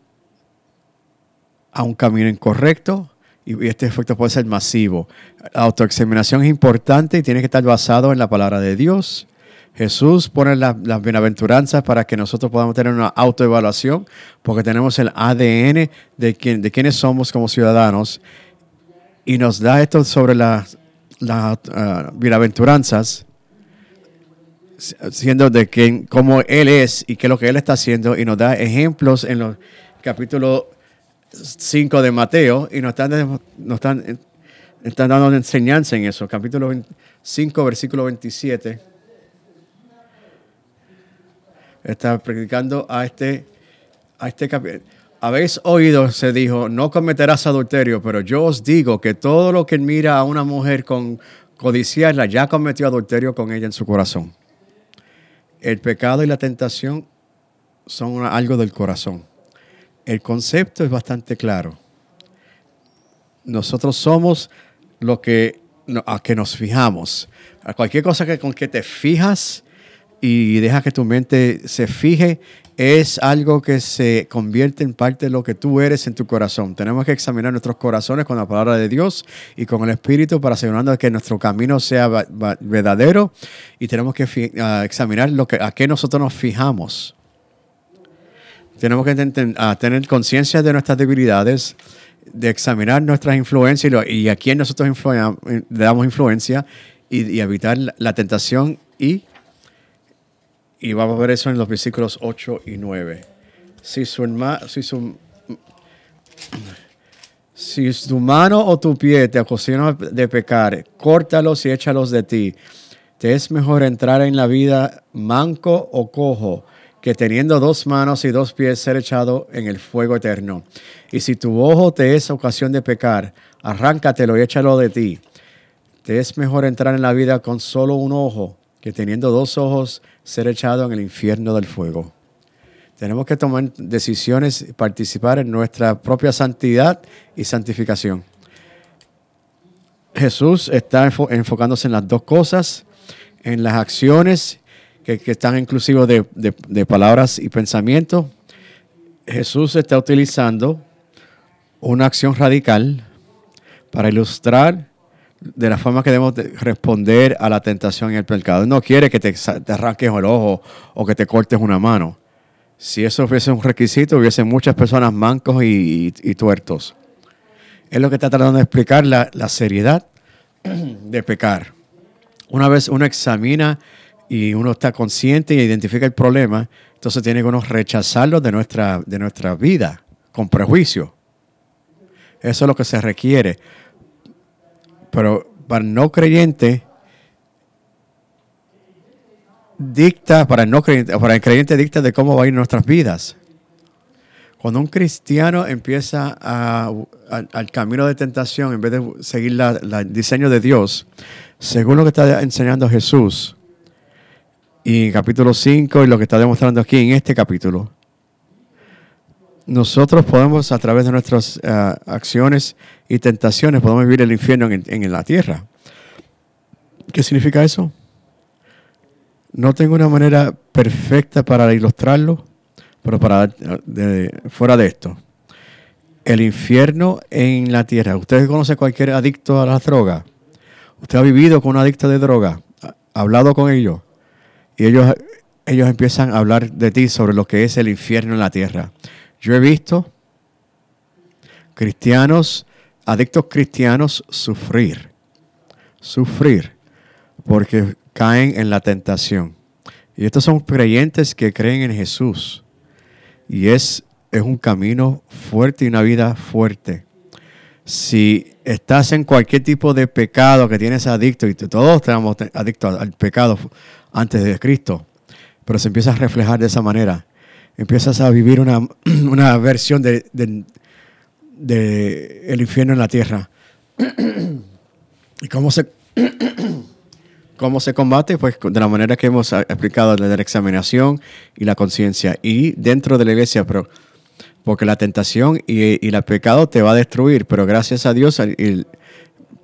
a un camino incorrecto y este efecto puede ser masivo. La autoexaminación es importante y tiene que estar basado en la palabra de Dios. Jesús pone las la bienaventuranzas para que nosotros podamos tener una autoevaluación, porque tenemos el A D N de, quién, de quiénes somos como ciudadanos, y nos da esto sobre las la, uh, bienaventuranzas, siendo de quién, cómo Él es y qué es lo que Él está haciendo, y nos da ejemplos en los capítulos cinco de Mateo, y nos están, nos están, están dando enseñanza en eso. Capítulo cinco, versículo veintisiete. Está predicando a este, a este capítulo. Habéis oído, se dijo, no cometerás adulterio, pero yo os digo que todo lo que mira a una mujer con codiciarla ya cometió adulterio con ella en su corazón. El pecado y la tentación son una, algo del corazón. El concepto es bastante claro. Nosotros somos lo que, a que nos fijamos. A cualquier cosa que, con que te fijas y deja que tu mente se fije, es algo que se convierte en parte de lo que tú eres en tu corazón. Tenemos que examinar nuestros corazones con la palabra de Dios y con el Espíritu para asegurarnos de que nuestro camino sea verdadero, y tenemos que uh, examinar lo que, a qué nosotros nos fijamos. Tenemos que uh, tener conciencia de nuestras debilidades, de examinar nuestras influencias y, lo, y a quién nosotros influ- le damos influencia, y, y evitar la, la tentación y Y vamos a ver eso en los versículos ocho y nueve. Si su, si su, si tu mano o tu pie te ocasiona de pecar, córtalos y échalos de ti. Te es mejor entrar en la vida manco o cojo, que teniendo dos manos y dos pies ser echado en el fuego eterno. Y si tu ojo te es ocasión de pecar, arráncatelo y échalo de ti. Te es mejor entrar en la vida con solo un ojo, que teniendo dos ojos ser echado en el infierno del fuego. Tenemos que tomar decisiones y participar en nuestra propia santidad y santificación. Jesús está enfo- enfocándose en las dos cosas, en las acciones que, que están inclusivos de, de, de palabras y pensamientos. Jesús está utilizando una acción radical para ilustrar de la forma que debemos de responder a la tentación y el pecado. Él no quiere que te, te arranques el ojo o que te cortes una mano. Si eso fuese un requisito, hubiese muchas personas mancos y, y, y tuertos. Es lo que está tratando de explicar la, la seriedad de pecar. Una vez uno examina y uno está consciente y identifica el problema, entonces tiene que uno rechazarlo de nuestra, de nuestra vida con prejuicio. Eso es lo que se requiere. Pero para el no creyente, dicta, para el no creyente, para el creyente dicta de cómo va a ir nuestras vidas. Cuando un cristiano empieza a, a, al camino de tentación, en vez de seguir la, la, el diseño de Dios, según lo que está enseñando Jesús, y en capítulo cinco, y lo que está demostrando aquí en este capítulo, nosotros podemos, a través de nuestras uh, acciones y tentaciones, podemos vivir el infierno en, en la tierra. ¿Qué significa eso? No tengo una manera perfecta para ilustrarlo, pero para de, fuera de esto. El infierno en la tierra. ¿Usted conoce cualquier adicto a la droga? ¿Usted ha vivido con un adicto de droga? ¿Ha hablado con ellos? Y ellos, ellos empiezan a hablar de ti sobre lo que es el infierno en la tierra. Yo he visto cristianos, adictos cristianos, sufrir, sufrir, porque caen en la tentación. Y estos son creyentes que creen en Jesús. Y es, es un camino fuerte y una vida fuerte. Si estás en cualquier tipo de pecado que tienes adicto, y todos estamos adictos al pecado antes de Cristo, pero se empieza a reflejar de esa manera. Empiezas a vivir una, una versión de, de, de el infierno en la tierra. ¿Y cómo se, cómo se combate? Pues de la manera que hemos explicado, de la examinación y la conciencia. Y dentro de la iglesia, pero, porque la tentación y, y el pecado te va a destruir, pero gracias a Dios, el,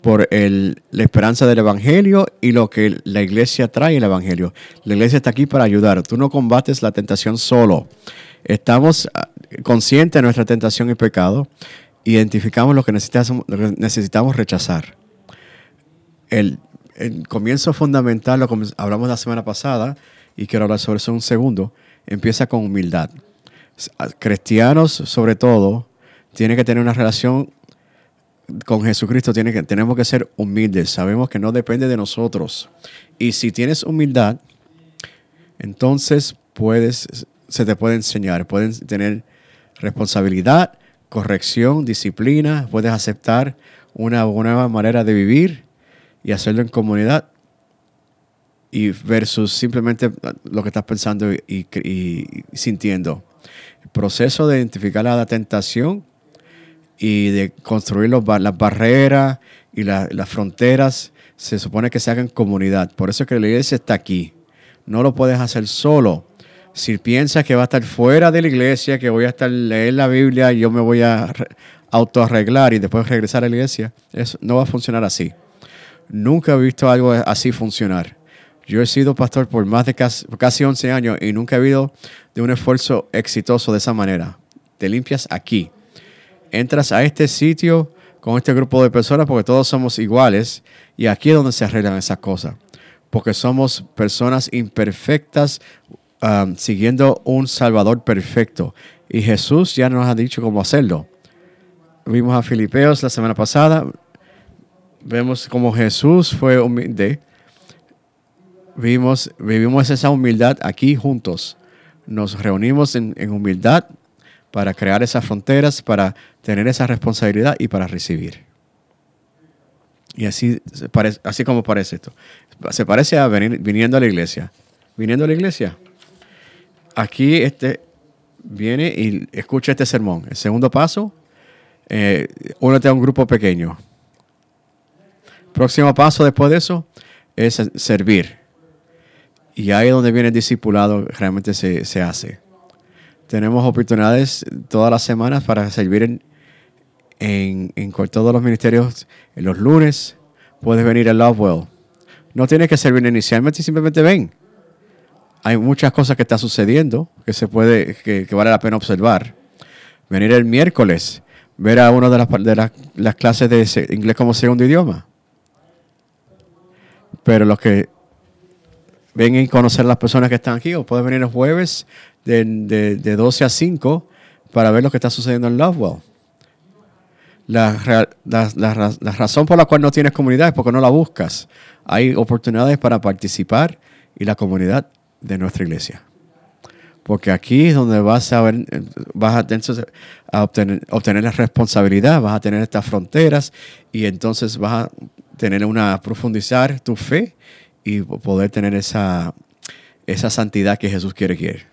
por el, la esperanza del Evangelio y lo que la iglesia trae el Evangelio. La iglesia está aquí para ayudar. Tú no combates la tentación solo. Estamos conscientes de nuestra tentación y pecado. Identificamos lo que necesitamos, lo que necesitamos rechazar. El, el comienzo fundamental, lo que hablamos la semana pasada, y quiero hablar sobre eso un segundo, empieza con humildad. Cristianos, sobre todo, tienen que tener una relación con Jesucristo, tiene que, tenemos que ser humildes. Sabemos que no depende de nosotros. Y si tienes humildad, entonces puedes, se te puede enseñar, puedes tener responsabilidad, corrección, disciplina, puedes aceptar una nueva manera de vivir y hacerlo en comunidad y versus simplemente lo que estás pensando y, y, y sintiendo. El proceso de identificar la tentación y de construir los, las barreras y la, las fronteras se supone que se hagan en comunidad. Por eso es que la iglesia está aquí. No lo puedes hacer solo. Si piensas que va a estar fuera de la iglesia, que voy a estar leer la Biblia y yo me voy a autoarreglar y después regresar a la iglesia, eso no va a funcionar así. Nunca he visto algo así funcionar. Yo he sido pastor por más de casi, casi once años y nunca he habido de un esfuerzo exitoso de esa manera. Te limpias aquí. Entras a este sitio con este grupo de personas porque todos somos iguales y aquí es donde se arreglan esas cosas. Porque somos personas imperfectas um, siguiendo un Salvador perfecto. Y Jesús ya nos ha dicho cómo hacerlo. Vimos a Filipeos la semana pasada. Vemos cómo Jesús fue humilde. Vimos, vivimos esa humildad aquí juntos. Nos reunimos en, en humildad para crear esas fronteras, para tener esa responsabilidad y para recibir. Y así, así como parece esto. Se parece a venir viniendo a la iglesia. Viniendo a la iglesia. Aquí este viene y escucha este sermón. El segundo paso, eh, únete a un grupo pequeño. Próximo paso después de eso es servir. Y ahí es donde viene el discipulado, realmente se, se hace. Tenemos oportunidades todas las semanas para servir en, en, en todos los ministerios. En los lunes puedes venir a Lovewell. No tienes que servir inicialmente, simplemente ven. Hay muchas cosas que están sucediendo que, se puede, que, que vale la pena observar. Venir el miércoles, ver a una de las, de las, las clases de inglés como segundo idioma. Pero los que ven y conocer a las personas que están aquí, o puedes venir el jueves de, de, de doce a cinco para ver lo que está sucediendo en Lovewell. La, la, la, la razón por la cual no tienes comunidad es porque no la buscas. Hay oportunidades para participar y la comunidad de nuestra iglesia. Porque aquí es donde vas a ver, vas a, a obtener, obtener la responsabilidad, vas a tener estas fronteras y entonces vas a tener una profundizar tu fe y poder tener esa, esa santidad que Jesús quiere quiere.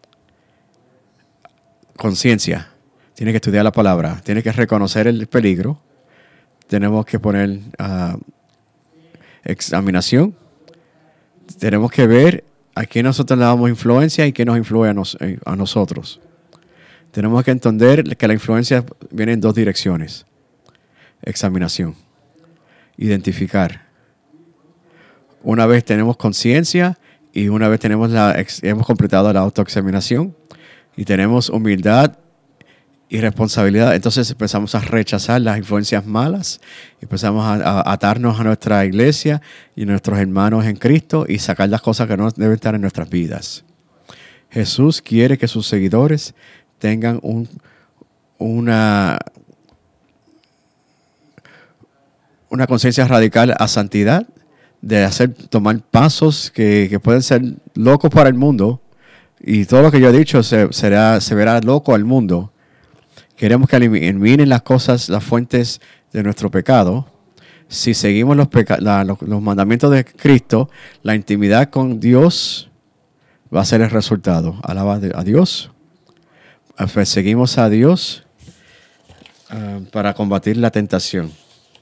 Conciencia. Tienes que estudiar la palabra. Tienes que reconocer el peligro. Tenemos que poner uh, examinación. Tenemos que ver a quién nosotros le damos influencia y quién nos influye a, nos, a nosotros. Tenemos que entender que la influencia viene en dos direcciones. Examinación. Identificar. Una vez tenemos conciencia y una vez tenemos la, hemos completado la autoexaminación y tenemos humildad y responsabilidad, entonces empezamos a rechazar las influencias malas, empezamos a, a atarnos a nuestra iglesia y a nuestros hermanos en Cristo y sacar las cosas que no deben estar en nuestras vidas. Jesús quiere que sus seguidores tengan un, una, una conciencia radical a santidad, de hacer, tomar pasos que, que pueden ser locos para el mundo, y todo lo que yo he dicho se, será, se verá loco al mundo. Queremos que eliminen las cosas, las fuentes de nuestro pecado. Si seguimos los, peca- la, los, los mandamientos de Cristo, la intimidad con Dios va a ser el resultado. Alaba a Dios. Seguimos a Dios uh, para combatir la tentación.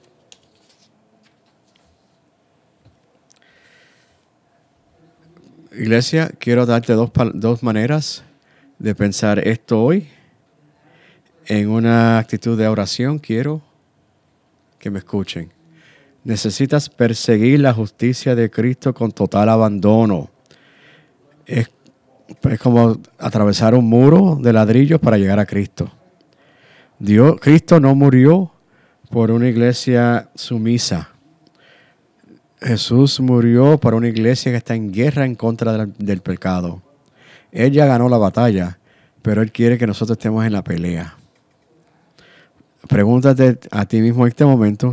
Iglesia, quiero darte dos, dos maneras de pensar esto hoy. En una actitud de oración quiero que me escuchen. Necesitas perseguir la justicia de Cristo con total abandono. Es, es como atravesar un muro de ladrillos para llegar a Cristo. Dios, Cristo no murió por una iglesia sumisa. Jesús murió por una iglesia que está en guerra en contra del, del pecado. Él ya ganó la batalla, pero Él quiere que nosotros estemos en la pelea. Pregúntate a ti mismo en este momento,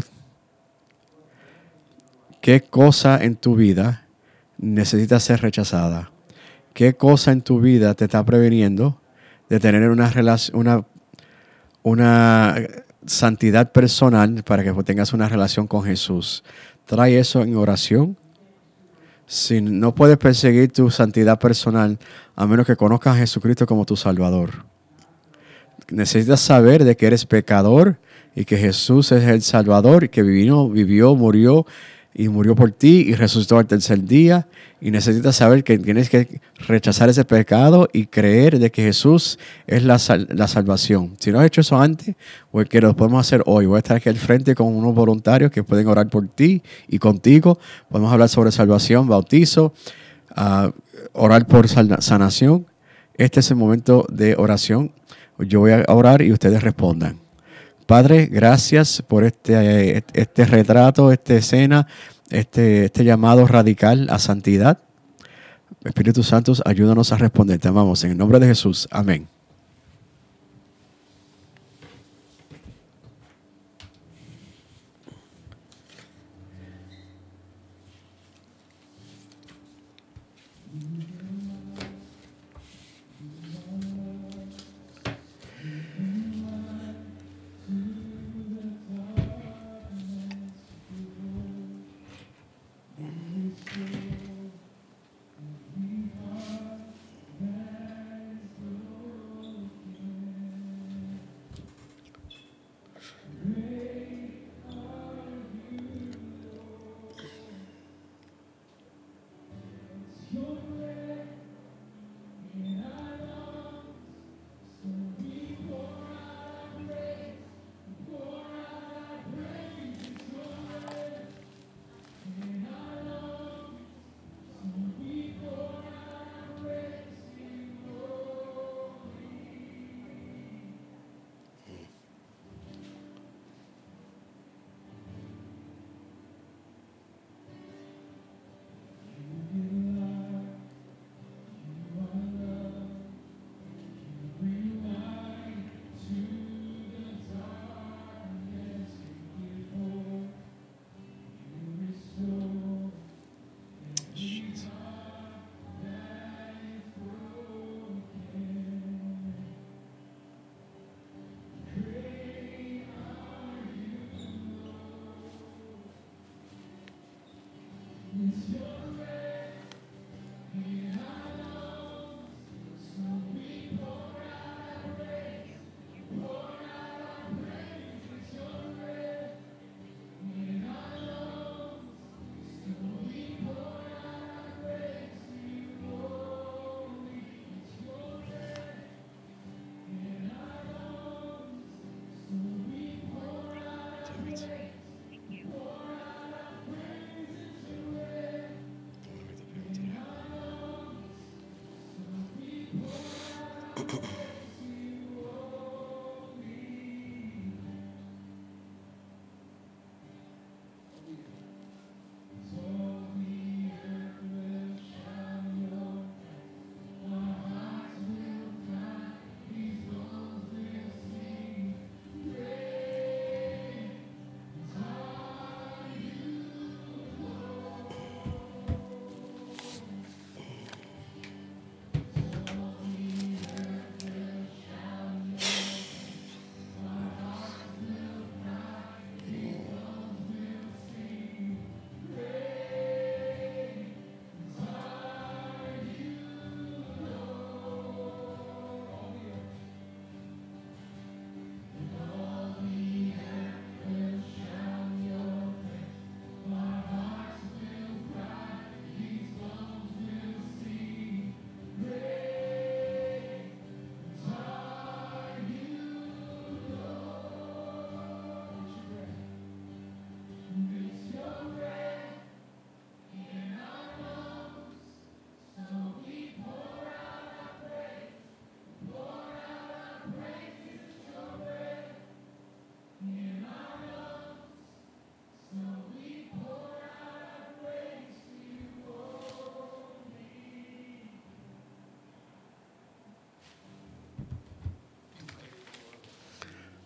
¿qué cosa en tu vida necesita ser rechazada? ¿Qué cosa en tu vida te está previniendo de tener una relación, una, una santidad personal para que tengas una relación con Jesús? Trae eso en oración. Si no puedes perseguir tu santidad personal a menos que conozcas a Jesucristo como tu Salvador. Necesitas saber de que eres pecador y que Jesús es el Salvador y que vivió, vivió, murió y murió por ti y resucitó al tercer día. Y necesitas saber que tienes que rechazar ese pecado y creer de que Jesús es la, sal, la salvación. Si no has hecho eso antes, pues que lo podemos hacer hoy. Voy a estar aquí al frente con unos voluntarios que pueden orar por ti y contigo. Podemos hablar sobre salvación, bautizo, uh, orar por sanación. Este es el momento de oración. Yo voy a orar y ustedes respondan. Padre, gracias por este, este retrato, esta escena, este, este llamado radical a santidad. Espíritu Santo, ayúdanos a responder. Te amamos en el nombre de Jesús. Amén.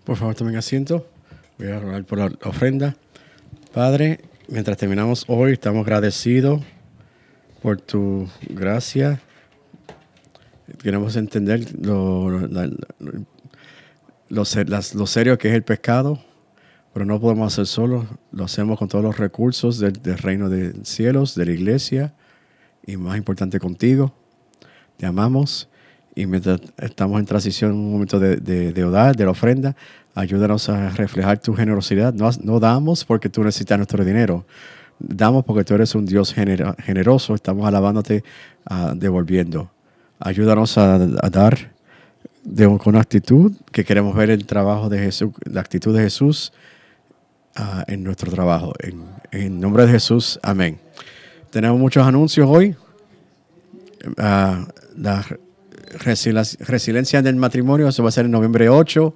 Por favor, tomen asiento. Voy a orar por la ofrenda. Padre, mientras terminamos hoy, estamos agradecidos por tu gracia. Queremos entender lo, la, lo, lo, las, lo serio que es el pecado, pero no podemos hacer solo. Lo hacemos con todos los recursos del, del reino de cielos, de la iglesia, y más importante contigo. Te amamos. Y mientras estamos en transición, un momento de, de, de orar, de la ofrenda, ayúdanos a reflejar tu generosidad. No, no damos porque tú necesitas nuestro dinero. Damos porque tú eres un Dios gener, generoso. Estamos alabándote, uh, devolviendo. Ayúdanos a, a dar de, con una actitud que queremos ver el trabajo de Jesús, la actitud de Jesús uh, en nuestro trabajo. En, en nombre de Jesús, amén. Tenemos muchos anuncios hoy. Uh, la Resiliencia del matrimonio, eso va a ser en noviembre ocho.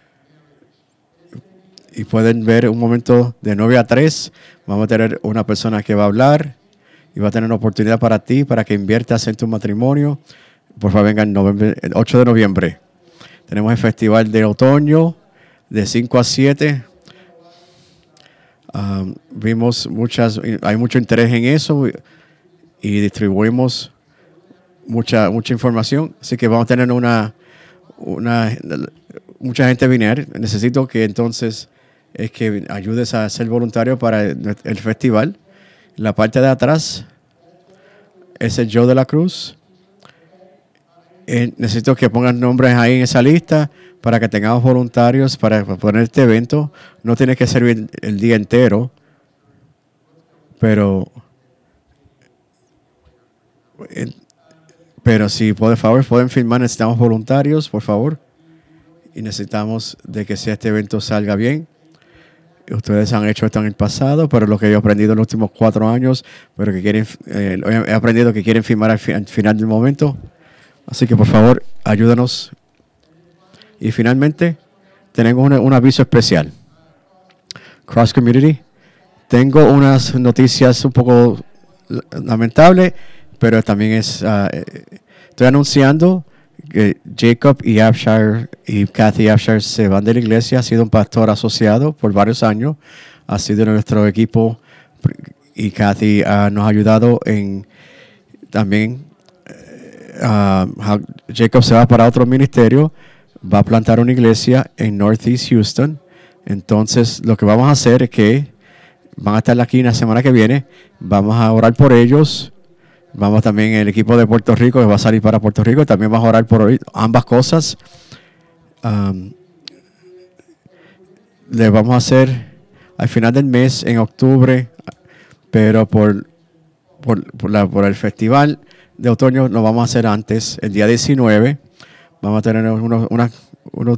Y pueden ver un momento de nueve a tres. Vamos a tener una persona que va a hablar y va a tener una oportunidad para ti, para que inviertas en tu matrimonio. Por favor, vengan el ocho de noviembre. Tenemos el festival de otoño de cinco a siete. Um, vimos muchas, hay mucho interés en eso y distribuimos Mucha, mucha información, así que vamos a tener una, una mucha gente venir. Necesito que entonces es que ayudes a ser voluntario para el, el festival. La parte de atrás es el Joe de la Cruz. Eh, necesito que pongan nombres ahí en esa lista para que tengamos voluntarios para poner este evento. No tiene que ser el, el día entero, pero el, Pero si por favor pueden firmar, necesitamos voluntarios, por favor. Y necesitamos de que sea este evento salga bien. Ustedes han hecho esto en el pasado, pero lo que yo he aprendido en los últimos cuatro años, pero que quieren, eh, he aprendido que quieren firmar al, fi- al final del momento. Así que por favor, ayúdanos. Y finalmente, tenemos una, un aviso especial. Cross Community. Tengo unas noticias un poco lamentables, pero también es, uh, estoy anunciando que Jacob y Abshire y Kathy Abshire se van de la iglesia. Ha sido un pastor asociado por varios años. Ha sido nuestro equipo y Kathy uh, nos ha ayudado en también. Uh, Jacob se va para otro ministerio. Va a plantar una iglesia en Northeast Houston. Entonces, lo que vamos a hacer es que van a estar aquí la semana que viene. Vamos a orar por ellos. Vamos también el equipo de Puerto Rico que va a salir para Puerto Rico. También vamos a orar por ambas cosas. Um, le vamos a hacer al final del mes, en octubre, pero por, por, por, la, por el festival de otoño lo vamos a hacer antes, el día diecinueve. Vamos a tener unos... unos, unos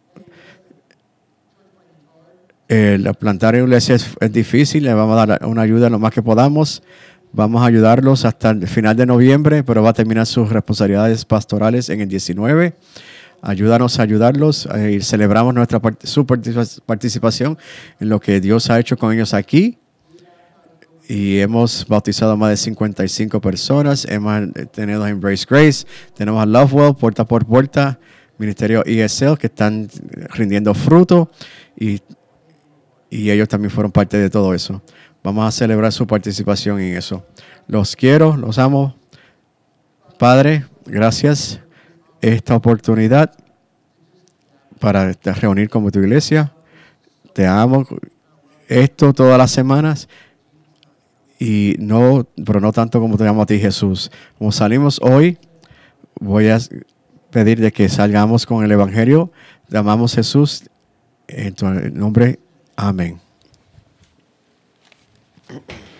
eh, plantar en iglesia es, es difícil. Le vamos a dar una ayuda lo más que podamos. Vamos a ayudarlos hasta el final de noviembre, pero va a terminar sus responsabilidades pastorales en el diecinueve. Ayúdanos a ayudarlos eh, y celebramos nuestra part- su participación en lo que Dios ha hecho con ellos aquí. Y hemos bautizado a más de cincuenta y cinco personas. Hemos tenido a Embrace Grace, tenemos a Lovewell, puerta por puerta, Ministerio E S L, que están rindiendo fruto. Y, y ellos también fueron parte de todo eso. Vamos a celebrar su participación en eso. Los quiero, los amo. Padre, gracias esta oportunidad para reunir como tu iglesia. Te amo. Esto todas las semanas. Y no, pero no tanto como te amo a ti, Jesús. Como salimos hoy, voy a pedir de que salgamos con el Evangelio. Te amamos, Jesús. En tu nombre, amén.